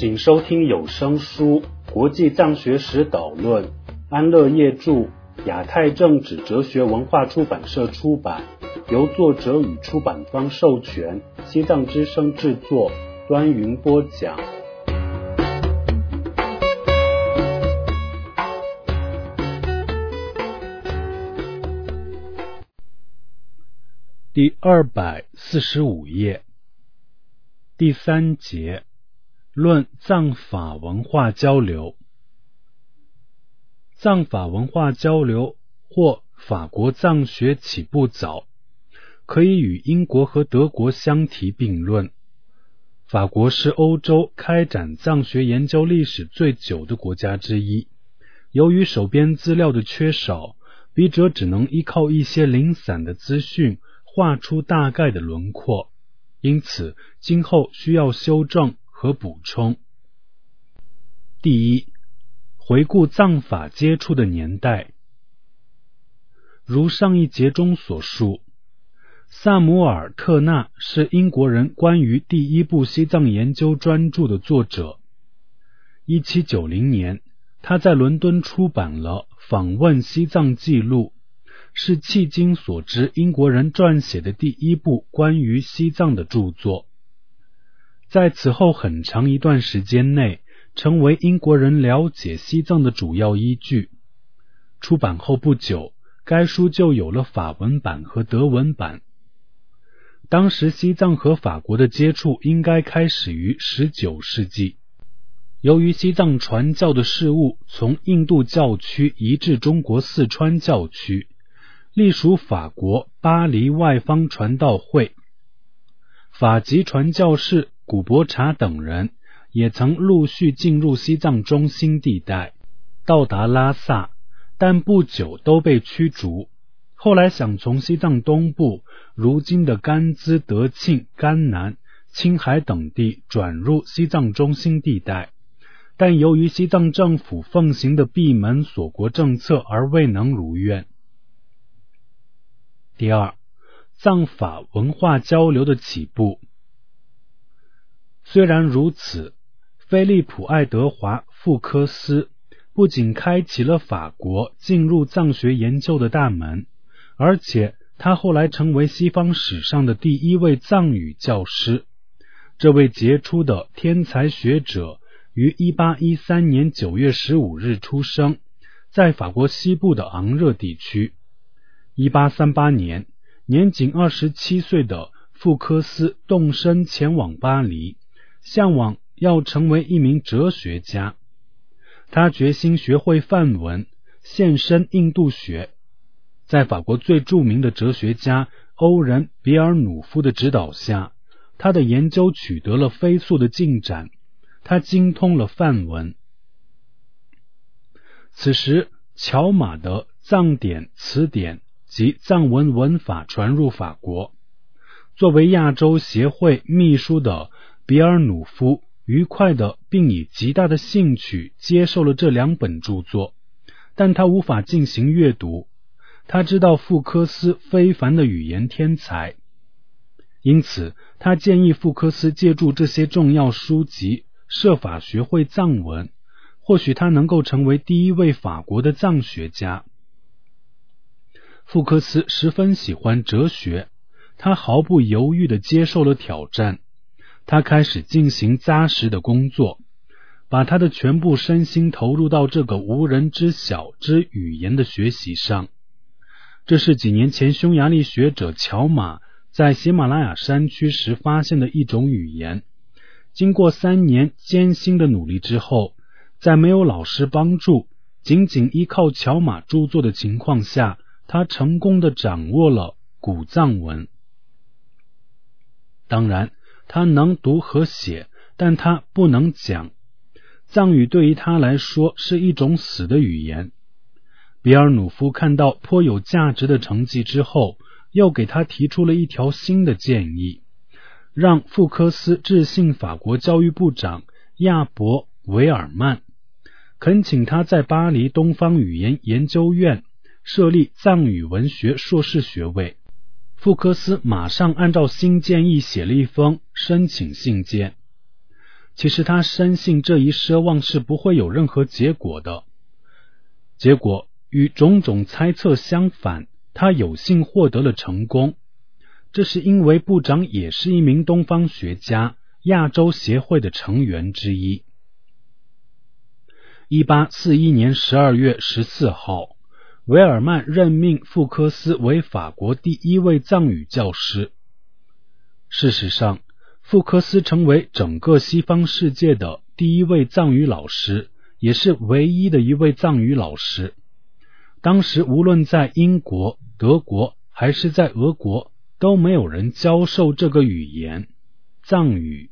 请收听有声书《国际藏学史导论》，安乐业著，亚太政治哲学文化出版社出版，由作者与出版方授权，西藏之声制作，端云播讲。第245页，第3节，论藏法文化交流。藏法文化交流或法国藏学起步早，可以与英国和德国相提并论。法国是欧洲开展藏学研究历史最久的国家之一，由于手边资料的缺少，笔者只能依靠一些零散的资讯画出大概的轮廓，因此今后需要修正和补充。第一，回顾藏法接触的年代。如上一节中所述，萨姆尔·特纳是英国人关于第一部西藏研究专著的作者。1790年，他在伦敦出版了《访问西藏记录》，是迄今所知英国人撰写的第一部关于西藏的著作。在此后很长一段时间内，成为英国人了解西藏的主要依据。出版后不久，该书就有了法文版和德文版。当时西藏和法国的接触应该开始于19世纪。由于西藏传教的事务从印度教区移至中国四川教区，隶属法国巴黎外方传道会，法籍传教士古伯查等人也曾陆续进入西藏中心地带，到达拉萨，但不久都被驱逐。后来想从西藏东部，如今的甘孜、德庆、甘南、青海等地转入西藏中心地带，但由于西藏政府奉行的闭门锁国政策而未能如愿。第二，藏法文化交流的起步。虽然如此，菲利普·爱德华·傅科斯不仅开启了法国进入藏学研究的大门，而且他后来成为西方史上的第一位藏语教师。这位杰出的天才学者于1813年9月15日出生，在法国西部的昂热地区。1838年，年仅27岁的傅科斯动身前往巴黎，向往要成为一名哲学家。他决心学会梵文，献身印度学。在法国最著名的哲学家欧仁·比尔努夫的指导下，他的研究取得了飞速的进展，他精通了梵文。此时，乔马的藏典词典及藏文文法传入法国。作为亚洲协会秘书的比尔努夫愉快的并以极大的兴趣接受了这两本著作，但他无法进行阅读。他知道傅科斯非凡的语言天才，因此他建议傅科斯借助这些重要书籍设法学会藏文，或许他能够成为第一位法国的藏学家。傅科斯十分喜欢哲学，他毫不犹豫地接受了挑战。他开始进行扎实的工作，把他的全部身心投入到这个无人知晓之语言的学习上。这是几年前匈牙利学者乔马在喜马拉雅山区时发现的一种语言。经过3年艰辛的努力之后，在没有老师帮助，仅仅依靠乔马著作的情况下，他成功地掌握了古藏文。当然，他能读和写，但他不能讲。藏语对于他来说是一种死的语言。比尔努夫看到颇有价值的成绩之后，又给他提出了一条新的建议，让傅科斯致信法国教育部长亚伯·维尔曼，恳请他在巴黎东方语言研究院设立藏语文学硕士学位。傅科斯马上按照新建议写了一封申请信件。 其实他深信这一奢望是不会有任何结果的。结果与种种猜测相反，他有幸获得了成功。这是因为部长也是一名东方学家，亚洲协会的成员之一。1841年12月14号，维尔曼任命傅科斯为法国第一位藏语教师。事实上，傅科斯成为整个西方世界的第一位藏语老师，也是唯一的一位藏语老师。当时无论在英国、德国还是在俄国，都没有人教授这个语言，藏语。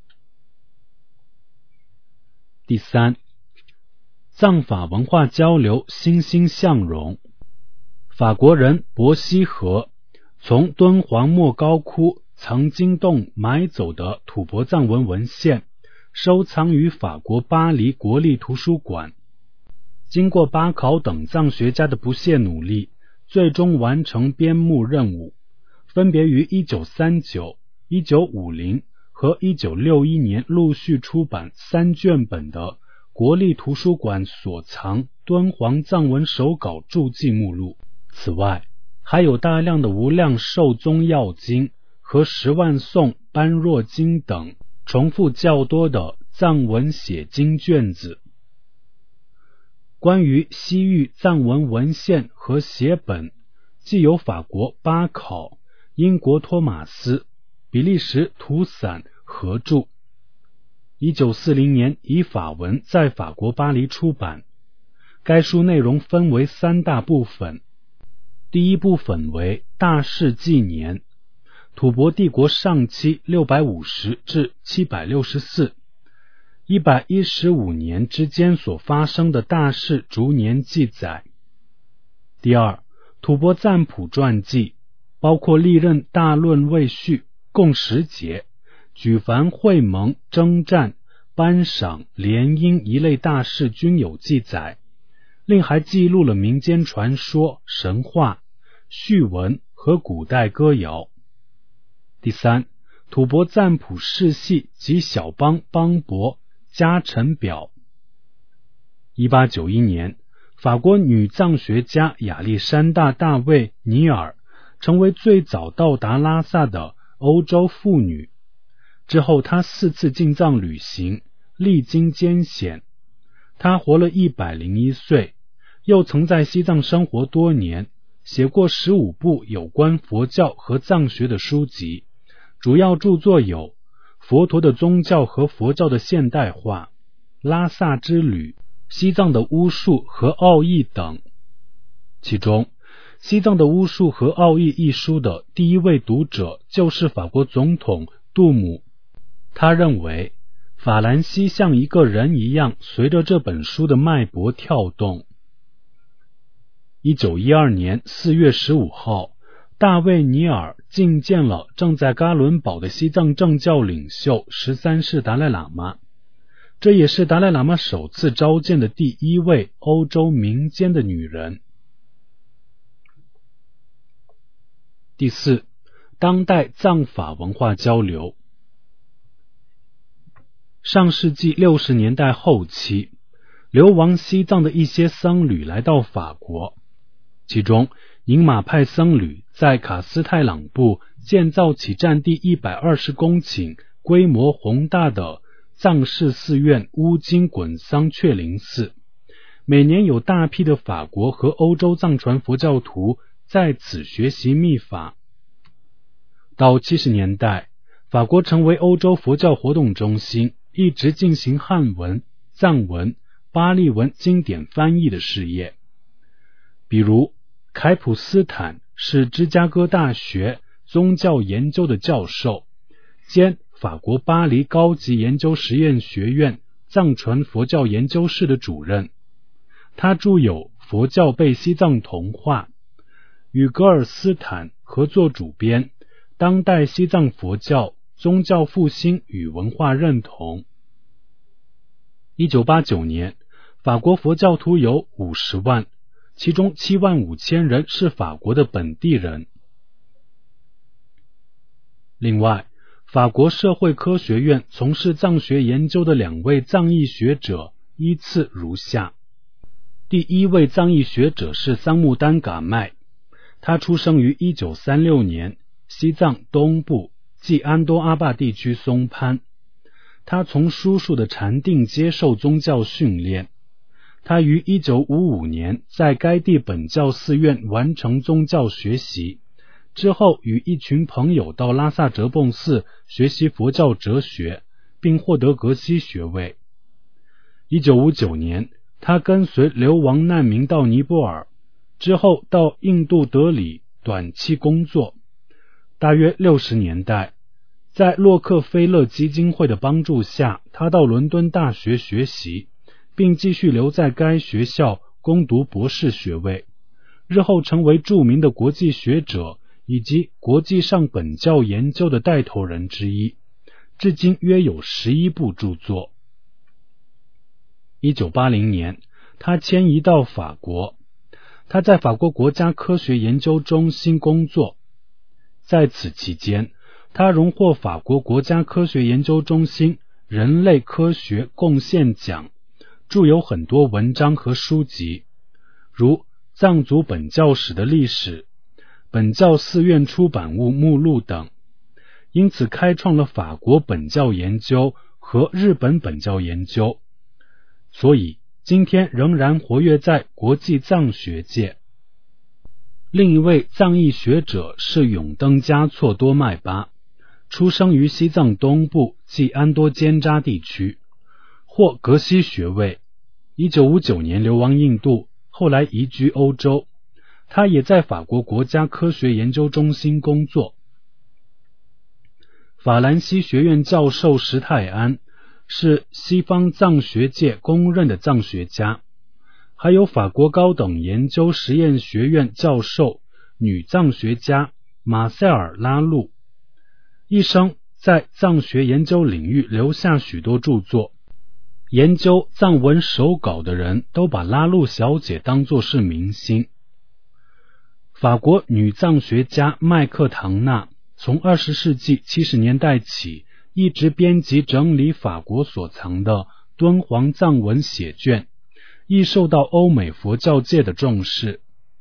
第三，藏法文化交流欣欣向荣。法国人伯希和从敦煌莫高窟藏经洞买走的吐蕃藏文文献，收藏于法国巴黎国立图书馆。经过巴考等藏学家的不懈努力，最终完成编目任务，分别于1939、1950和1961年陆续出版3卷本的国立图书馆所藏敦煌藏文手稿注记目录。此外，还有大量的无量寿宗要经和10万颂般若经等重复较多的藏文写经卷子。关于西域藏文文献和写本，既有法国巴考、英国托马斯、比利时图散合著。1940年以法文在法国巴黎出版。该书内容分为3大部分。第一部分为大事纪年，吐蕃帝国上期650至764。115年之间所发生的大事逐年记载。第二，吐蕃赞普传记，包括历任大论未序，共10节，举凡会盟、征战、颁赏、联姻一类大事均有记载，另还记录了民间传说、神话、序文和古代歌谣。第三，吐蕃赞普世系及小邦邦伯家臣表。1891年，法国女藏学家亚历山大·大卫·尼尔成为最早到达拉萨的欧洲妇女。之后她4次进藏旅行，历经艰险。她活了101岁，又曾在西藏生活多年，写过15部有关佛教和藏学的书籍，主要著作有《佛陀的宗教和佛教的现代化》、拉萨之旅、西藏的巫术和奥义等。其中，《西藏的巫术和奥义》一书的第一位读者就是法国总统杜姆。他认为，法兰西像一个人一样，随着这本书的脉搏跳动。1912年4月15号，大卫·尼尔觐见了正在噶伦堡的西藏政教领袖13世达赖喇嘛，这也是达赖喇嘛首次召见的第一位欧洲民间的女人。第四，当代藏法文化交流。上世纪60年代后期，流亡西藏的一些僧侣来到法国，其中宁玛派僧侣在卡斯泰朗部建造起占地120公顷、规模宏大的藏式寺院乌金滚桑确林寺，每年有大批的法国和欧洲藏传佛教徒在此学习密法。到70年代，法国成为欧洲佛教活动中心，一直进行汉文、藏文、巴利文经典翻译的事业。比如凯普斯坦是芝加哥大学宗教研究的教授，兼法国巴黎高级研究实验学院藏传佛教研究室的主任。他著有《佛教被西藏同化》，与格尔斯坦合作主编《当代西藏佛教宗教复兴与文化认同》。1989年，法国佛教徒有50万，其中7万5千人是法国的本地人。另外， 法国社会科学院从事藏学研究的2位藏裔学者依次如下。第1位藏裔学者是桑木丹噶麦，他出生于1936年，西藏东部季安多阿坝地区松潘。他从叔叔的禅定接受宗教训练。他于1955年在该地本教寺院完成宗教学习，之后与一群朋友到拉萨哲蚌寺学习佛教哲学，并获得格西学位。1959年，他跟随流亡难民到尼泊尔，之后到印度德里短期工作。大约60年代，在洛克菲勒基金会的帮助下，他到伦敦大学学习，并继续留在该学校攻读博士学位，日后成为著名的国际学者以及国际上本教研究的带头人之一，至今约有11部著作。1980年，他迁移到法国，他在法国国家科学研究中心工作。在此期间，他荣获法国国家科学研究中心人类科学贡献奖，著有很多文章和书籍，如藏族本教史的历史、本教寺院出版物目录等，因此开创了法国本教研究和日本本教研究，所以今天仍然活跃在国际藏学界。另一位藏裔学者是永登嘉措多麦巴，出生于西藏东部季安多坚扎地区，获格西学位。1959年流亡印度，后来移居欧洲。他也在法国国家科学研究中心工作。法兰西学院教授石泰安是西方藏学界公认的藏学家，还有法国高等研究实验学院教授女藏学家马塞尔拉路，一生在藏学研究领域留下许多著作。研究藏文手稿的人都把拉路小姐当作是明星。法国女藏学家麦克唐纳从20世纪70年代起一直编辑整理法国所藏的敦煌藏文写卷，亦受到欧美佛教界的重视。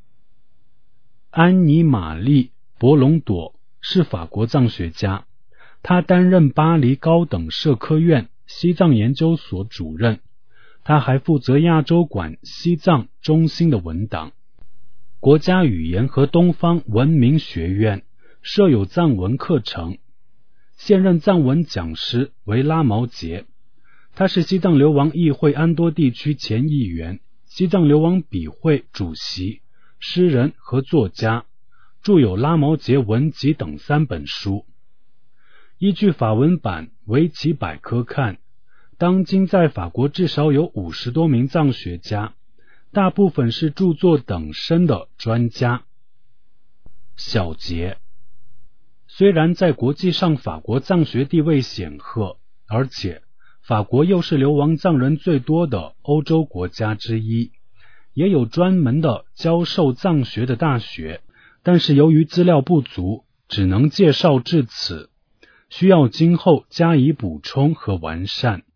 安妮玛丽·博隆朵是法国藏学家，她担任巴黎高等社科院西藏研究所主任，他还负责亚洲馆西藏中心的文档。国家语言和东方文明学院设有藏文课程，现任藏文讲师为拉毛杰，他是西藏流亡议会安多地区前议员、西藏流亡笔会主席、诗人和作家，著有《拉毛杰文集》等3本书。依据法文版维基百科看，当今在法国至少有50多名藏学家，大部分是著作等身的专家。小结：虽然在国际上法国藏学地位显赫，而且法国又是流亡藏人最多的欧洲国家之一，也有专门的教授藏学的大学，但是由于资料不足，只能介绍至此，需要今后加以补充和完善。